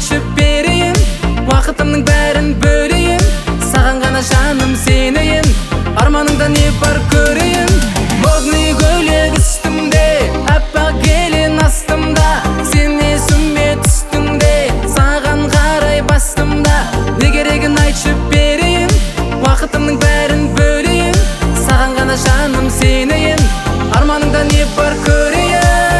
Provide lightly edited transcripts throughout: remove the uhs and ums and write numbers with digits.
айтып берейін, уақытымның бәрін бөлейін, саған ғана жаным сенейін, арманыңда не бар көрейін. Модный көйлек үстімде, аппақ келін астымда, сен есіме түстіңде, саған қарай бастымда. Не керегін айтып берейін, уақытымның бәрін бөлейін, саған ғана жаным сенейін, арманыңда не бар көрейін.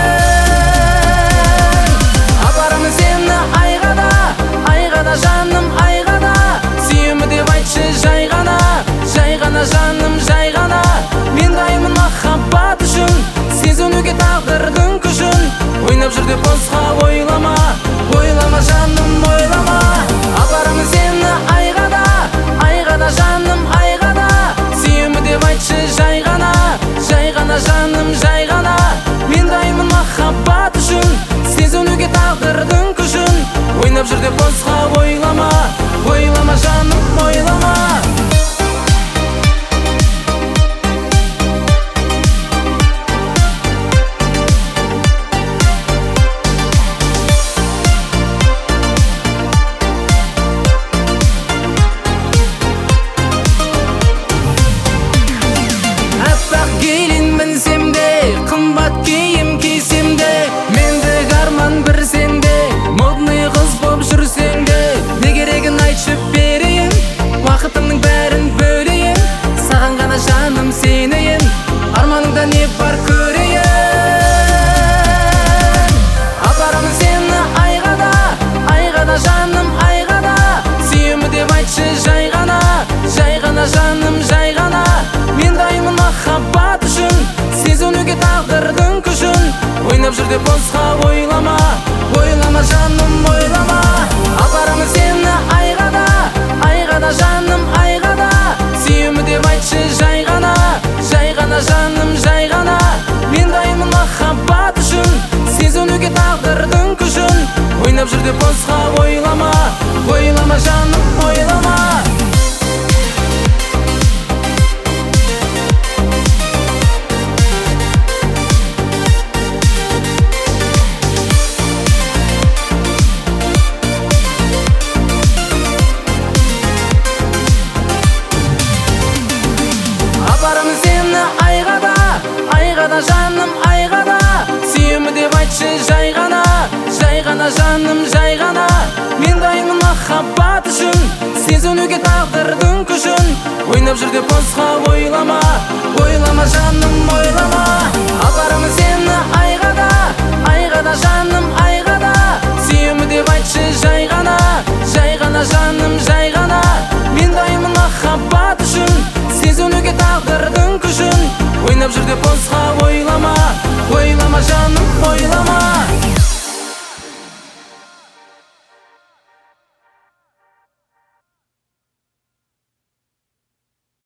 Апарамын сені айға да, жаным айға да, сүйемі деп айтшы жай ғана жаным жай ғана. Мен дайынмын махаббат үшін, сезінуге тағдырдың күшін. Ойнап жүр деп босқа ойлама жаным ойлама. Апарамын сені айға да, жаным айға да, сүйемі деп айтшы жай ғана жаным жай ғана. Мен дайынмын махаббат үшін, сезінуге тағдырдың күшін. Ойнап жүр деп босқа ойлама жаным ойлама. Қымбат киім кисем де, мендік арман бір сенде, модный қыз боп жүрсең де. Не керегін айтып берейін, уақытымның бәрін бөлейін, саған ғана жаным сенейін, арманыңда не бар көрейін. Апарамын сені айға да, жаным айға да, сүйемі деп айтшы жай ғана жаным жай ғана. Мен дайынмын махаббат үшін, сезінуге тағдырдың күшін. Ойнап жүр деп босқа ойлама жаным ойлама. Апарамын сені айға да, жаным айға да, сүйемі деп айтшы жай ғана жаным жай ғана. Мен дайынмын махаббат үшін, сезінуге тағдырдың күшін. Ойнап жүр деп босқа ойлама жаным ойлама. Апарамын сені айға да, жаным айға да, сүйемі деп айтшы жай ғана жаным жай ғана. Мен дайынмын махаббат үшін, сезінуге тағдырдың күшін. Ойнап жүр деп босқа ойлама жаным ойлама.